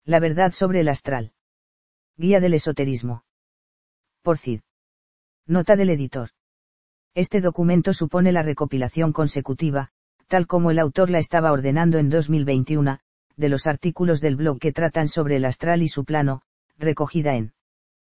La verdad sobre el astral. Guía del esoterismo. Por Cid. Nota del editor. Este documento supone la recopilación consecutiva, tal como el autor la estaba ordenando en 2021, de los artículos del blog que tratan sobre el astral y su plano, recogida en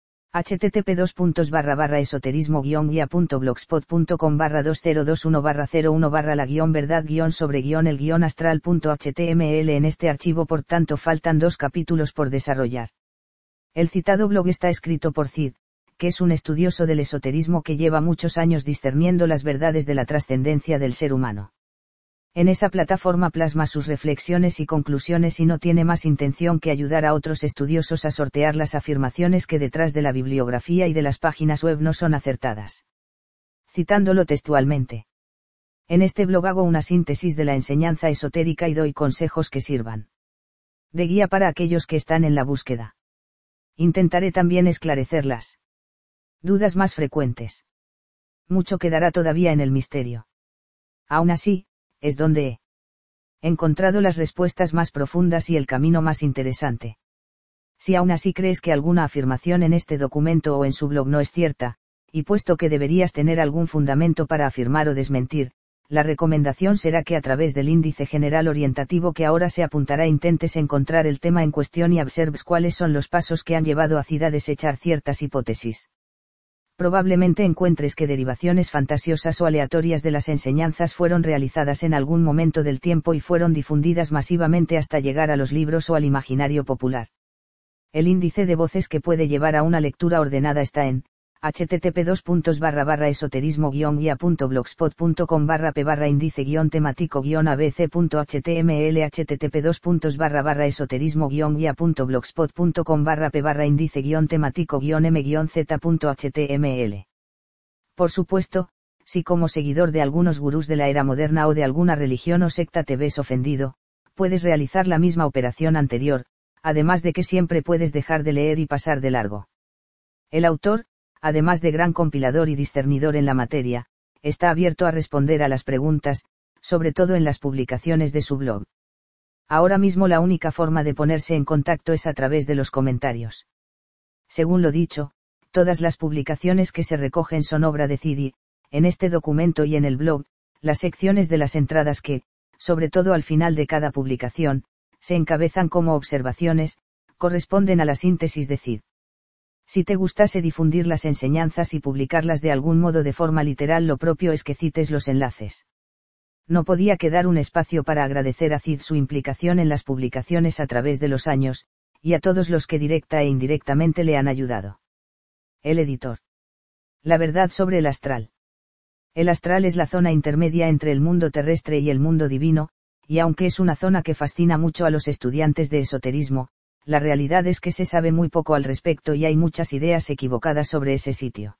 http://esoterismo-guía.blogspot.com/202-1/0-1/la-verdad-sobre-el-astral.html. En este archivo por tanto faltan 2 capítulos por desarrollar. El citado blog está escrito por Cid, que es un estudioso del esoterismo que lleva muchos años discerniendo las verdades de la trascendencia del ser humano. En esa plataforma plasma sus reflexiones y conclusiones y no tiene más intención que ayudar a otros estudiosos a sortear las afirmaciones que detrás de la bibliografía y de las páginas web no son acertadas. Citándolo textualmente. En este blog hago una síntesis de la enseñanza esotérica y doy consejos que sirvan de guía para aquellos que están en la búsqueda. Intentaré también esclarecer las dudas más frecuentes. Mucho quedará todavía en el misterio. Aún así, es donde he encontrado las respuestas más profundas y el camino más interesante. Si aún así crees que alguna afirmación en este documento o en su blog no es cierta, y puesto que deberías tener algún fundamento para afirmar o desmentir, la recomendación será que a través del índice general orientativo que ahora se apuntará intentes encontrar el tema en cuestión y observes cuáles son los pasos que han llevado a Cid a desechar ciertas hipótesis. Probablemente encuentres que derivaciones fantasiosas o aleatorias de las enseñanzas fueron realizadas en algún momento del tiempo y fueron difundidas masivamente hasta llegar a los libros o al imaginario popular. El índice de voces que puede llevar a una lectura ordenada está en http://esoterismo-guía.blogspot.com/p/índice-temático-abc.html http://esoterismo-guía.blogspot.com/p/índice-temático-m-z.html. Por supuesto, si como seguidor de algunos gurús de la era moderna o de alguna religión o secta te ves ofendido, puedes realizar la misma operación anterior, además de que siempre puedes dejar de leer y pasar de largo. El autor, además de gran compilador y discernidor en la materia, está abierto a responder a las preguntas, sobre todo en las publicaciones de su blog. Ahora mismo la única forma de ponerse en contacto es a través de los comentarios. Según lo dicho, todas las publicaciones que se recogen son obra de Cid y, en este documento y en el blog, las secciones de las entradas que, sobre todo al final de cada publicación, se encabezan como observaciones, corresponden a la síntesis de Cid. Si te gustase difundir las enseñanzas y publicarlas de algún modo de forma literal, lo propio es que cites los enlaces. No podía quedar un espacio para agradecer a Cid su implicación en las publicaciones a través de los años, y a todos los que directa e indirectamente le han ayudado. El editor. La verdad sobre el astral. El astral es la zona intermedia entre el mundo terrestre y el mundo divino, y aunque es una zona que fascina mucho a los estudiantes de esoterismo, la realidad es que se sabe muy poco al respecto y hay muchas ideas equivocadas sobre ese sitio.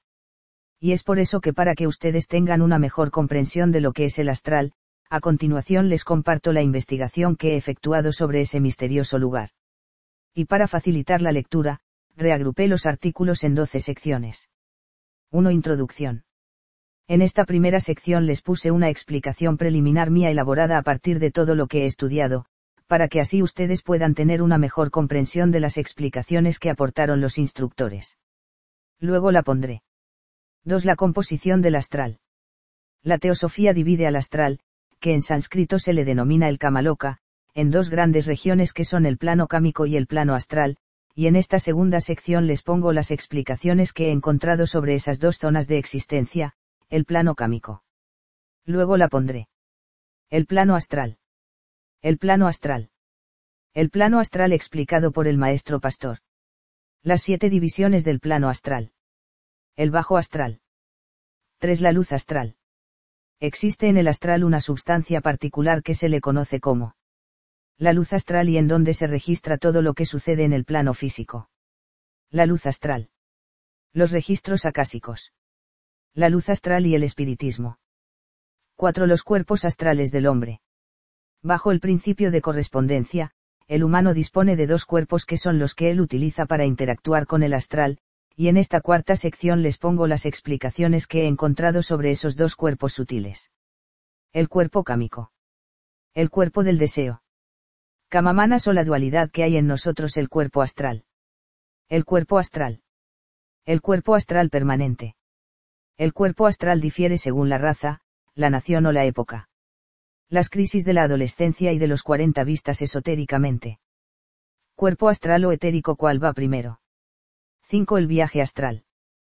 Y es por eso que para que ustedes tengan una mejor comprensión de lo que es el astral, a continuación les comparto la investigación que he efectuado sobre ese misterioso lugar. Y para facilitar la lectura, reagrupé los artículos en 12 secciones. 1. Introducción. En esta primera sección les puse una explicación preliminar mía elaborada a partir de todo lo que he estudiado, para que así ustedes puedan tener una mejor comprensión de las explicaciones que aportaron los instructores. Luego la pondré. 2. La composición del astral. La teosofía divide al astral, que en sánscrito se le denomina el Kamaloka, en 2 grandes regiones que son el plano cámico y el plano astral, y en esta segunda sección les pongo las explicaciones que he encontrado sobre esas 2 zonas de existencia, el plano cámico. Luego la pondré. El plano astral. El plano astral. El plano astral explicado por el maestro Pastor. Las 7 divisiones del plano astral. El bajo astral. 3. La luz astral. Existe en el astral una substancia particular que se le conoce como la luz astral y en donde se registra todo lo que sucede en el plano físico. La luz astral. Los registros acásicos. La luz astral y el espiritismo. 4. Los cuerpos astrales del hombre. Bajo el principio de correspondencia, el humano dispone de 2 cuerpos que son los que él utiliza para interactuar con el astral, y en esta cuarta sección les pongo las explicaciones que he encontrado sobre esos 2 cuerpos sutiles. El cuerpo cámico. El cuerpo del deseo. Kamamanas o la dualidad que hay en nosotros, el cuerpo astral. El cuerpo astral. El cuerpo astral permanente. El cuerpo astral difiere según la raza, la nación o la época. Las crisis de la adolescencia y de los 40 vistas esotéricamente. Cuerpo astral o etérico, ¿cuál va primero? 5. El viaje astral.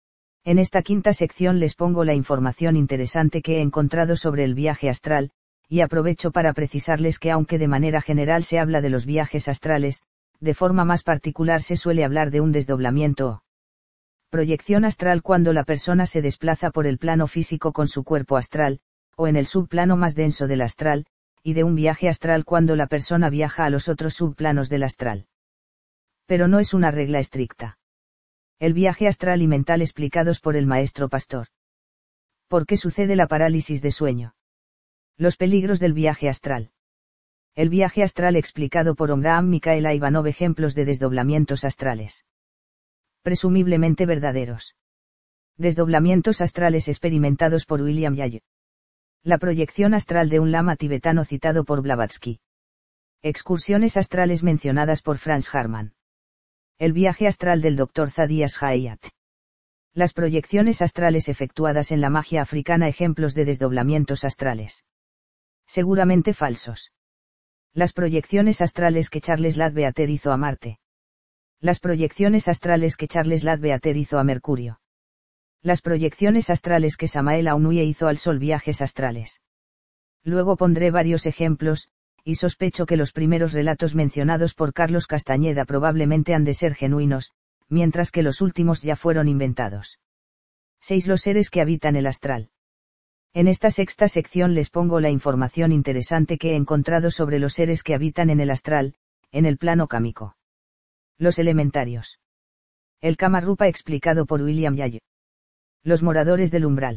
En esta quinta sección les pongo la información interesante que he encontrado sobre el viaje astral, y aprovecho para precisarles que aunque de manera general se habla de los viajes astrales, de forma más particular se suele hablar de un desdoblamiento o proyección astral cuando la persona se desplaza por el plano físico con su cuerpo astral, o en el subplano más denso del astral, y de un viaje astral cuando la persona viaja a los otros subplanos del astral. Pero no es una regla estricta. El viaje astral y mental explicados por el maestro Pastor. ¿Por qué sucede la parálisis de sueño? Los peligros del viaje astral. El viaje astral explicado por Omraam Mikhaela Ivanov. Ejemplos de desdoblamientos astrales. Presumiblemente verdaderos. Desdoblamientos astrales experimentados por William Yale. La proyección astral de un lama tibetano citado por Blavatsky. Excursiones astrales mencionadas por Franz Hartmann. El viaje astral del Dr. Thaddeus Hayat. Las proyecciones astrales efectuadas en la magia africana. Ejemplos de desdoblamientos astrales. Seguramente falsos. Las proyecciones astrales que Charles Ladbeater hizo a Marte. Las proyecciones astrales que Charles Ladbeater hizo a Mercurio. Las proyecciones astrales que Samael Aunouye hizo al Sol. Viajes astrales. Luego pondré varios ejemplos, y sospecho que los primeros relatos mencionados por Carlos Castañeda probablemente han de ser genuinos, mientras que los últimos ya fueron inventados. 6. Los seres que habitan el astral. En esta sexta sección les pongo la información interesante que he encontrado sobre los seres que habitan en el astral, en el plano cámico. Los elementarios. El Kamarupa explicado por William Yale. Los moradores del umbral.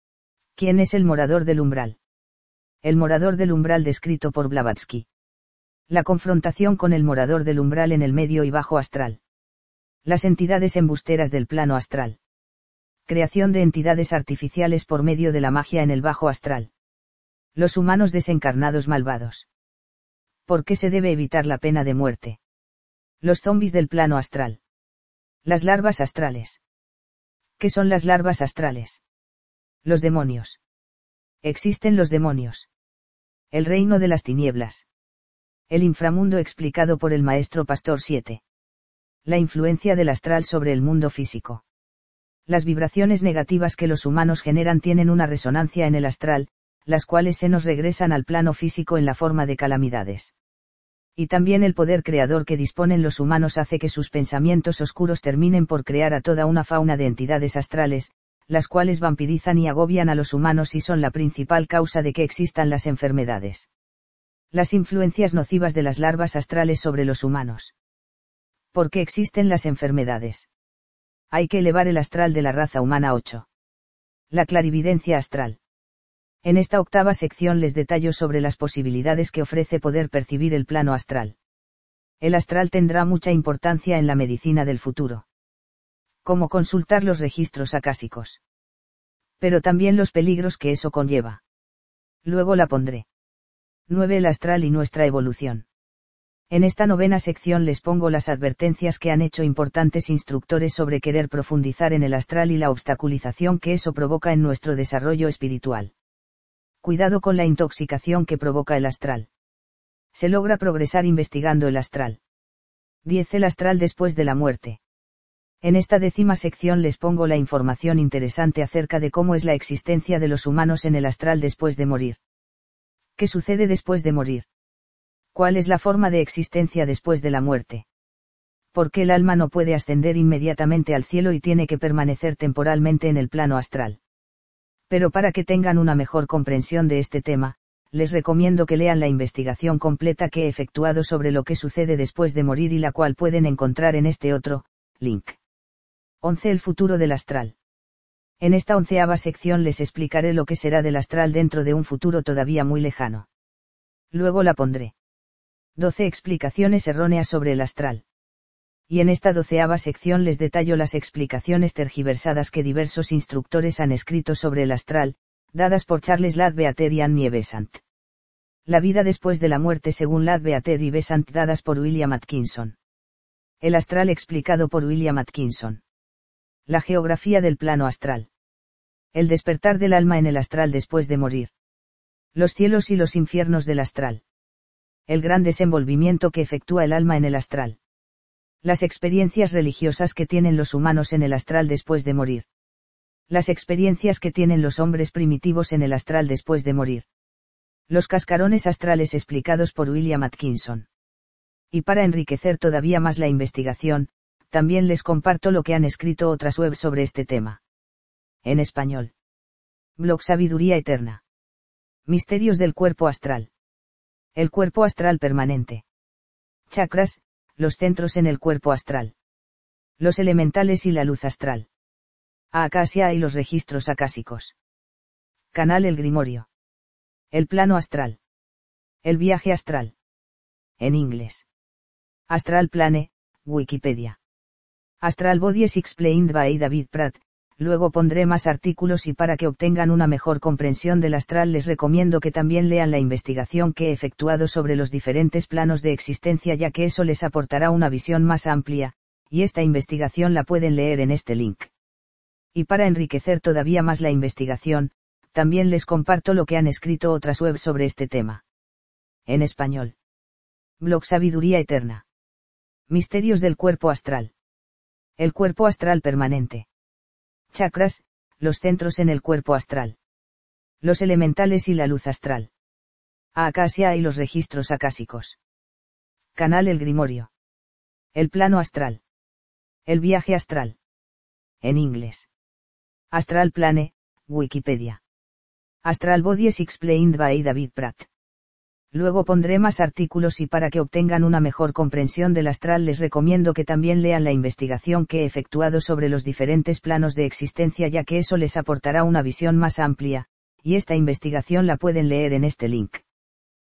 ¿Quién es el morador del umbral? El morador del umbral descrito por Blavatsky. La confrontación con el morador del umbral en el medio y bajo astral. Las entidades embusteras del plano astral. Creación de entidades artificiales por medio de la magia en el bajo astral. Los humanos desencarnados malvados. ¿Por qué se debe evitar la pena de muerte? Los zombis del plano astral. Las larvas astrales. ¿Qué son las larvas astrales? Los demonios. Existen los demonios. El reino de las tinieblas. El inframundo explicado por el maestro Pastor 7. La influencia del astral sobre el mundo físico. Las vibraciones negativas que los humanos generan tienen una resonancia en el astral, las cuales se nos regresan al plano físico en la forma de calamidades. Y también el poder creador que disponen los humanos hace que sus pensamientos oscuros terminen por crear a toda una fauna de entidades astrales, las cuales vampirizan y agobian a los humanos y son la principal causa de que existan las enfermedades. Las influencias nocivas de las larvas astrales sobre los humanos. ¿Por qué existen las enfermedades? Hay que elevar el astral de la raza humana. 8. La clarividencia astral. En esta octava sección les detallo sobre las posibilidades que ofrece poder percibir el plano astral. El astral tendrá mucha importancia en la medicina del futuro. Como consultar los registros acásicos. Pero también los peligros que eso conlleva. Luego la pondré. 9. El astral y nuestra evolución. En esta novena sección les pongo las advertencias que han hecho importantes instructores sobre querer profundizar en el astral y la obstaculización que eso provoca en nuestro desarrollo espiritual. Cuidado con la intoxicación que provoca el astral. Se logra progresar investigando el astral. 10. El astral después de la muerte. En esta 10ª sección les pongo la información interesante acerca de cómo es la existencia de los humanos en el astral después de morir. ¿Qué sucede después de morir? ¿Cuál es la forma de existencia después de la muerte? ¿Por qué el alma no puede ascender inmediatamente al cielo y tiene que permanecer temporalmente en el plano astral? Pero para que tengan una mejor comprensión de este tema, les recomiendo que lean la investigación completa que he efectuado sobre lo que sucede después de morir y la cual pueden encontrar en este otro link. 11. El futuro del astral. En esta 11ª sección les explicaré lo que será del astral dentro de un futuro todavía muy lejano. Luego la pondré. 12. Explicaciones erróneas sobre el astral. Y en esta 12ª sección les detallo las explicaciones tergiversadas que diversos instructores han escrito sobre el astral, dadas por Charles Ladbeater y Annie Besant. La vida después de la muerte según Lad Beater y Besant, dadas por William Atkinson. El astral explicado por William Atkinson. La geografía del plano astral. El despertar del alma en el astral después de morir. Los cielos y los infiernos del astral. El gran desenvolvimiento que efectúa el alma en el astral. Las experiencias religiosas que tienen los humanos en el astral después de morir. Las experiencias que tienen los hombres primitivos en el astral después de morir. Los cascarones astrales explicados por William Atkinson. Y para enriquecer todavía más la investigación, también les comparto lo que han escrito otras webs sobre este tema. En español. Blog Sabiduría Eterna. Misterios del cuerpo astral. El cuerpo astral permanente. Chakras, los centros en el cuerpo astral. Los elementales y la luz astral. Acasia y los registros acásicos. Canal El Grimorio. El plano astral. El viaje astral. En inglés. Astral Plane, Wikipedia. Astral Bodies Explained by David Pratt. Luego pondré más artículos y para que obtengan una mejor comprensión del astral les recomiendo que también lean la investigación que he efectuado sobre los diferentes planos de existencia, ya que eso les aportará una visión más amplia, y esta investigación la pueden leer en este link. Y para enriquecer todavía más la investigación, también les comparto lo que han escrito otras webs sobre este tema. En español. Blog Sabiduría Eterna. Misterios del cuerpo astral. El cuerpo astral permanente. Chakras, los centros en el cuerpo astral. Los elementales y la luz astral. Acasia y los registros acásicos. Canal El Grimorio. El plano astral. El viaje astral. En inglés. Astral Plane, Wikipedia. Astral Bodies Explained by David Pratt. Luego pondré más artículos y para que obtengan una mejor comprensión del astral les recomiendo que también lean la investigación que he efectuado sobre los diferentes planos de existencia, ya que eso les aportará una visión más amplia, y esta investigación la pueden leer en este link.